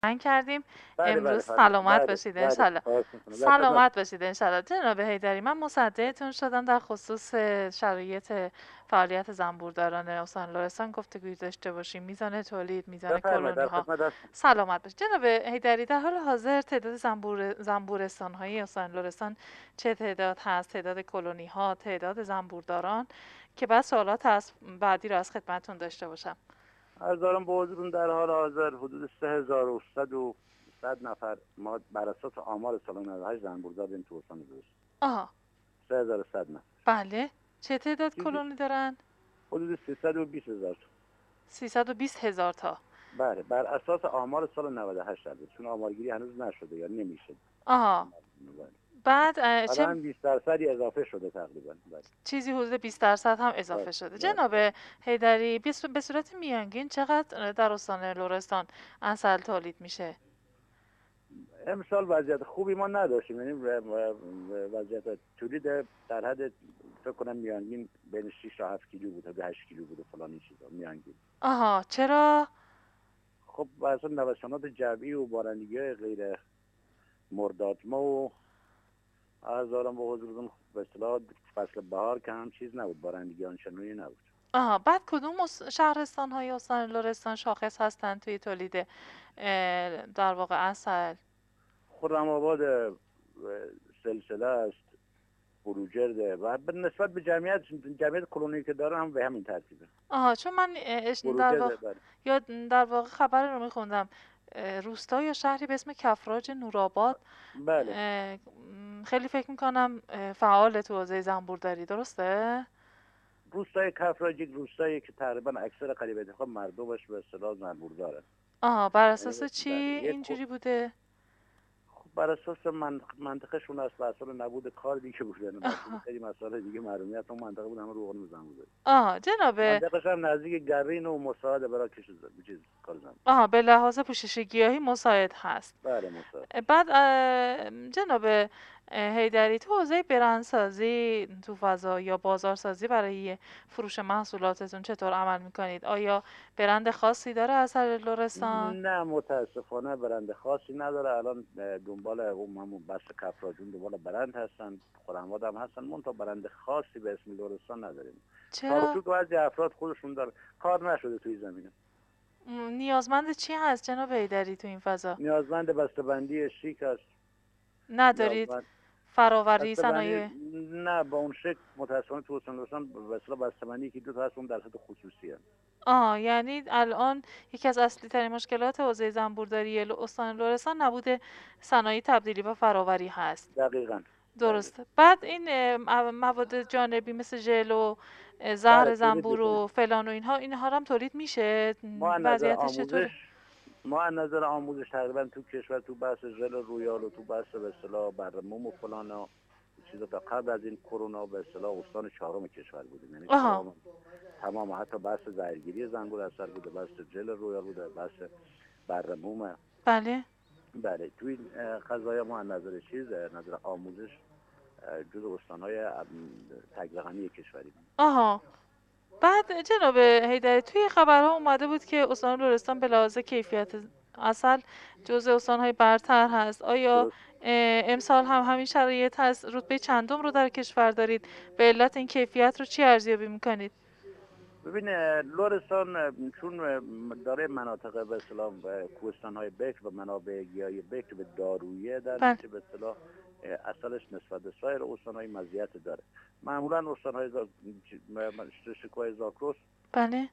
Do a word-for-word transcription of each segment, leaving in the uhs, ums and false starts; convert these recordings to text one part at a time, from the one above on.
من کردیم. بله بله امروز فرمایید. سلامت بله باشید بله انشالله. خواهش می‌کنم. در خدمت. سلامت باشید انشالله. جناب حیدری، من مصدقتون شدم در خصوص شرایط فعالیت زنبورداران استان لرستان گفتگوی داشته باشیم. میزان تولید، میزان بفرمایید، کلونی در ها. خدمت هستم. سلامت باشید جناب حیدری. در حال حاضر تعداد زنبور زنبورستان های استان لرستان چه تعداد هست؟ تعداد کلونی ها، تعداد زنبورداران، که بعد سوالات از بعدی رو از خدمتتون داشته باشم. عرض دارم به حضورتون در حال حاضر حدود سه هزار و صد و صد نفر ما بر اساس آمار سال نود و هشت زنبوردار داریم تو استان لرستان. آها. سه هزار و صد نفر. بله. چه تعداد چیزی کلونی دارن؟ حدود سیصد و بیست هزار تا. سیصد و بیست هزار تا. بله بر اساس آمار سال نود و هشت البته، چون آمارگیری هنوز نشده یا نمیشه. آها. بله. بعد اه، چه الان بیست درصدی اضافه شده تقریبا. بله. چیزی حدود بیست درصد هم بله اضافه شده. بله جناب بله. حیدری، بیس- به صورت میانگین چقدر در استان لرستان عسل تولید میشه؟ امسال وضعیت خوبی ما نداشتیم، یعنی وضعیت تولید در حد فکر کنم میانگین بین شش تا هفت کیلو بود تا هشت کیلو بود و فلان این چیزا میانگین. آها. چرا؟ خب واسه نوسانات جوی و بارندگی‌های غیر مردادما و از دارم به حضورتون به اصطلاح فصل بهار که هم چیز نبود، بارندگی آنچنانی نبود. آها. بعد کدوم اس- شهرستان های استان لرستان شاخص هستند توی تولید اه، در واقع عسل؟ خرم آباد اه، سلسله است، بروجرده و به نسبت به جمعیت جمعیت کلونی که داره هم به همین ترتیبه. آها. چون من اه، اش- در بروجرده واقع بله. یا در واقع خبر رو میخوندم، روستا یا شهری به اسم کفراج نورآباد بله اه، م، خیلی فکر میکنم اه، فعال تو حوزه زنبورداری، درسته؟ روستای کفراج یک روستایی که تقریبا اکثر قریب خب مردمش به اصطلاح زنبوردارن. آها. بر یعنی اساس چی بله یک خب اینجوری بوده؟ بر اساس من منطقهشون است، بر اساس نبود کار دیگه بودن، بر اساس آها. خیلی مسائل دیگه محرومیت اون منطقه بود، همه روغن زنبور. آها. جناب. منطقهش هم نزدیک گرین و مساعد برای کش چیز کار زنبور. آها. به لحاظ پوشش گیاهی مساعد هست. بله مساعد. بعد اه، جناب اه، حیدری، تو حوزه برندسازی تو فضا یا بازارسازی برای فروش محصولاتتون چطور عمل میکنید؟ آیا برند خاصی داره عسل لرستان؟ نه متاسفانه برند خاصی نداره. الان دنبال اون همون بس کفراجون دنبال برند هستن، خرم‌آباد هم هستن، منتها برند خاصی به اسم لرستان نداریم. چرا؟ چارچوب بعضی افراد خودشون داره، کار نشده توی زمینه. م، نیازمند چی هست جناب حیدری تو این فضا؟ نیازمند بسته‌بندی شیک است. ندارید نیازمند فراوری بسته‌بندی صنایع؟ نه با اون شکل متاسفانه تو استان لرستان به اصطلاح بسته‌بندی که دو تا هست اون در حد خصوصیه. آه، یعنی الان یکی از اصلی ترین مشکلات حوزه زنبورداری ل- استان لرستان نبوده صنایع تبدیلی و فراوری هست. دقیقاً. دقیقاً. درسته. بعد این اه، مو- مواد جانبی مثل ژل و اه، بله زهر تولید زنبور می‌کنیم. و فلان و اینها اینها هم تولید میشه؟ ما از نظر وضعیتش آموزش چطوره؟ ما از نظر آموزش تقریبا تو کشور تو بحث ژل رویال و تو بحث به اصطلاح برموم و فلان و چیزا تا قبل از این کرونا به اصطلاح استان چهارم کشور بودیم، یعنی آها. تمام تمام حتی بحث زهرگیری زنبور اثر بوده، بحث ژل رویال بوده، بحث برموم. بله. بله توی این اه، قضایا ما از نظر چیز از نظر آموزش اه، جز استان‌های تگرقمی کشوری بود. آها. بعد جناب حیدری، توی خبرها اومده بود که استان لرستان به لحاظ کیفیت عسل جزء استانهای برتر هست. آیا درست. اه، امسال هم همین شرایط هست؟ رتبه چندم رو در کشور دارید؟ به علت این کیفیت رو چی ارزیابی میکنید؟ ببین لرستان اه، چون اه، داره مناطق به اصطلاح کوهستان‌های بکر و منابع گیاهی بکر به دارویی، در بله. نتیجه به اصطلاح اه، اصلش نسبت به سایر استان‌های مزیت داره. معمولا استان‌های زا... شکوه زاگرس بله.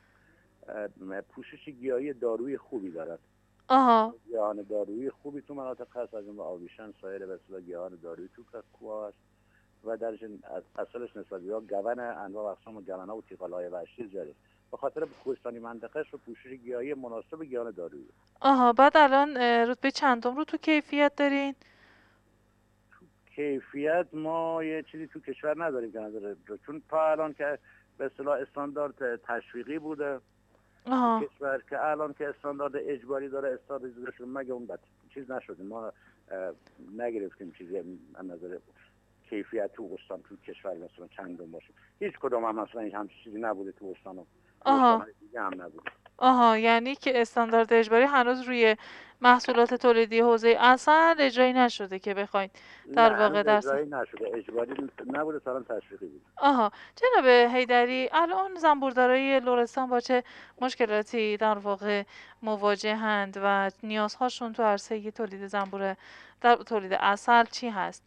اه، پوشش گیاهی دارویی خوبی دارد. آها. گیاهان دارویی خوبی تو مناطق هست، از جمله آویشن، سایر به اصطلاح گیاهان دارویی تو کوه هست و در اصلش نسبت به گون انواع و اقسام گون‌ها و تیغ‌های وحشی زیاده. به خاطر کوهستانی منطقهش و پوشش گیاهی مناسب گیاهان دارویی. آها. بعد الان اه، رتبه چندم رو تو کیفیت دارین؟ کیفیت ما یه چیزی تو کشور نداریم که نداره، چون تا الان که به اصطلاح استاندارد تشویقی بوده تو آها. کشور که الان که استاندارد اجباری داره استاندارد شده، مگه اون بد چیز نشده ما اه، نگرفتیم چیزی از نظر کیفیت تو استان تو کشور مثلا چندم باشه. هیچ کدوم هم مثلا این همچین چیزی نبوده تو استان و تو آها. استان‌های دیگه هم نبوده. آها، یعنی که استاندارد اجباری هنوز روی محصولات تولیدی حوزه عسل اجرایی نشده که بخواید نه در هنوز واقع در س- اجرایی نشده، اجباری نبوده، سالم تشویقی بود. آها. جناب حیدری، الان زنبوردارای لرستان با چه مشکلاتی در واقع مواجهند و نیازهاشون تو عرصه تولید زنبور در تولید عسل چی هست؟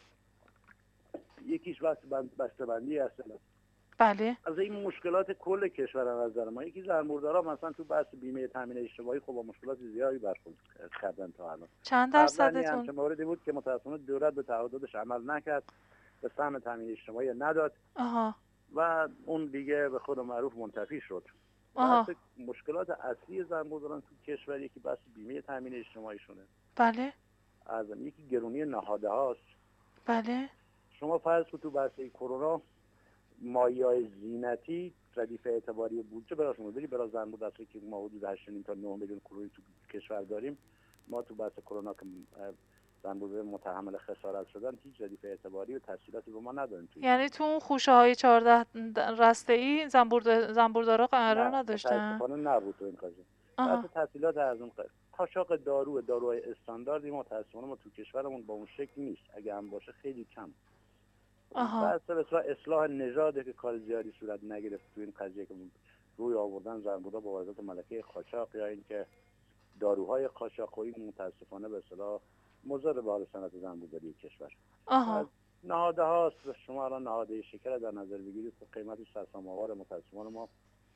یکیش بس بسته‌بندی هست. بله. از این مشکلات کل کشور از نظر ما، یکی زنبوردارا مثلا تو بحث بیمه تامین اجتماعی خب با مشکلات زیادی برخورد کردن تا الان. چند قبلا یه درصدتون؟ همچین موردی بود که متأسفانه دولت به تعهداتش عمل نکرد، به سهم تامین اجتماعی نداد آها. و اون دیگه به خود معروف منتفی شد. آها. بحث مشکلات اصلی زنبورداران تو کشور یکی بحث بیمه تامین اجتماعی شونه. بله. از یکی گرونی نهاده هاست. بله. شما فرض کنید تو بحث کرونا مایه‌های زینتی ردیف اعتباری بودجه براشون بودی برای زنبور دسته که ما حدود هشت تا نه میلیون کرونی تو کشور داریم، ما تو بحث کرونا که زنبور متحمل خسارت شدن هیچ ردیف اعتباری و تسهیلاتی به ما نداریم. یعنی تو اون خوشه های چهارده رسته‌ای زنبور زنبوردارا قرار نه نداشتن؟ متاسفانه نبود تو این قضیه. بحث آها. تسهیلات از اون قضیه قاچاق دارو داروهای استانداردی متاسفانه ما تو کشورمون با اون شکل نیست، اگه هم باشه خیلی کم. آها. بحث اصلاح اصلاح نژاده که کار زیادی صورت نگرفت تو این قضیه که روی آوردن زنبورا با واردات ملکه قاچاق یا اینکه داروهای قاچاقی متاسفانه به اصطلاح مضر به حال صنعت زنبورداری کشور. آها. نهاده هاست. شما الان نهاده شکر در نظر بگیرید که قیمتش سرسام آوار متاسفانه ما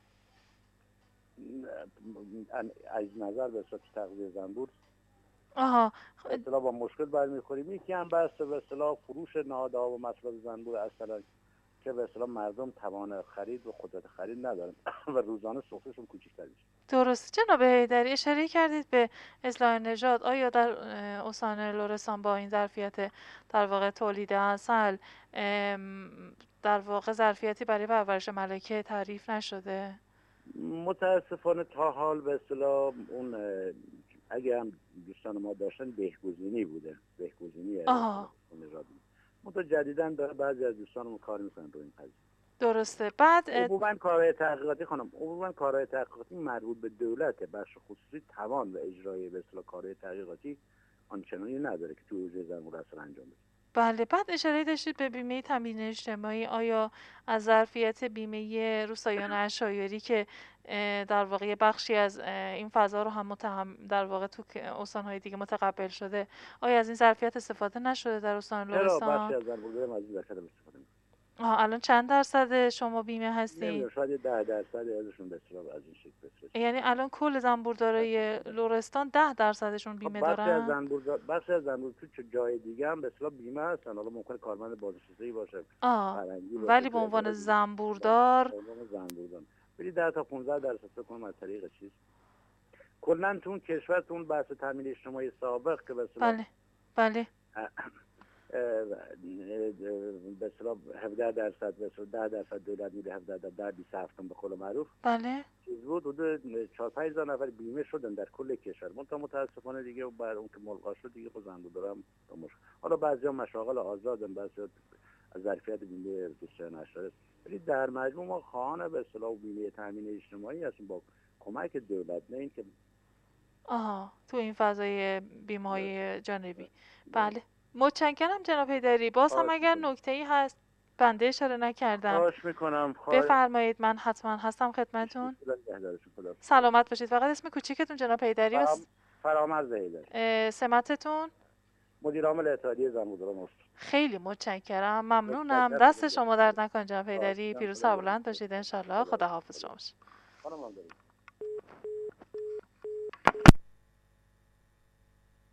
از نظر به اصطلاح تغذیه زنبور آها. به اصطلاح با مشکل برمیخوریم. یکی هم بحث به اصطلاح فروش نهاده ها و محصولات زنبور اصلا که به اصطلاح مردم توان خرید و قدرت خرید ندارن و روزانه سفرهشون کوچیک‌تر میشه. درست. جناب حیدری، اشاره کردید به اصلاح نژاد. آیا در استان لرستان با این ظرفیت در واقع تولید عسل در واقع ظرفیتی برای پرورش ملکه تعریف نشده؟ متاسفانه تا حال به اصطلاح اون اگه هم دوستان ما داشتن بهگزینی بوده، بهگزینی نژاد. متجدداً داره بعضی از دوستانمون کار میکنن روی این قضیه. درسته. بعد عموماً کارهای تحقیقاتی خانم عموماً کارهای تحقیقاتی مربوط به دولت، بخش خصوصی توان و اجرای به اصطلاح کارهای تحقیقاتی آنچنانی نداره که تو حوزه زنبور اصلا انجام بده. بله. بعد اشاره داشتید به بیمه تامین اجتماعی. آیا از ظرفیت بیمه روستاییان عشایری که در واقع بخشی از این فضا رو هم متهم در واقع تو استان‌های دیگه متقبل شده، آیا از این ظرفیت استفاده نشده در استان لرستان؟ چرا بخشی از زنبورداران از این ظرفیت استفاده می‌کنن. آها. الان چند درصد شما بیمه هستین؟ نمیدونم، شاید ده درصد ازشون به اصطلاح از این شکل بسازه. یعنی الان کل زنبوردارای لرستان ده درصدشون بیمه دارن؟ بخشی از زنبوردار بخشی از زنبور تو جای دیگه هم به اصطلاح بیمه هستن. حالا ممکنه کارمند بازنشسته‌ای باشه، آه. ولی به عنوان زنبوردار به عنوان زنبوردار بری ده تا پانزده درصد فکر کنم از طریق چیز کلا تو اون کشور تو اون بحث تامین اجتماعی سابق که به اصطلاح بله. بله. به اصطلاح هفده درصد به اصطلاح ده درصد دولت میده، هفده درصد در بیست و هفت به قول معروف. بله. چیز بود حدود چهار پنج هزار نفر بیمه شدن در کل کشور. منتها متاسفانه دیگه بر اون که ملغا شد دیگه خود زنبوردارم مشکل. حالا بعضیا مشاغل آزادن، بعضیا از ظرفیت بیمه دوستان اشاره، ولی در مجموع ما خواهان به اصطلاح بیمه تامین اجتماعی هستیم با کمک دولت، نه اینکه آها تو این فضای بیمه‌های جانبی. بله. متشکرم جناب حیدری. باز هم اگر نکته‌ای هست بنده اشاره نکردم خواهش میکنم. بفرمایید، من حتما هستم خدمتتون. سلامت باشید. فقط اسم کوچیکتون جناب حیدری؟ بس فرامرز حیدری. سمتتون؟ مدیر عامل اتحادیه زنبورداران است. خیلی متشکرم. ممنونم. دست شما درد نکنه جناب حیدری. پیروز و بلند باشید ان شاء الله. خدا حافظ شما.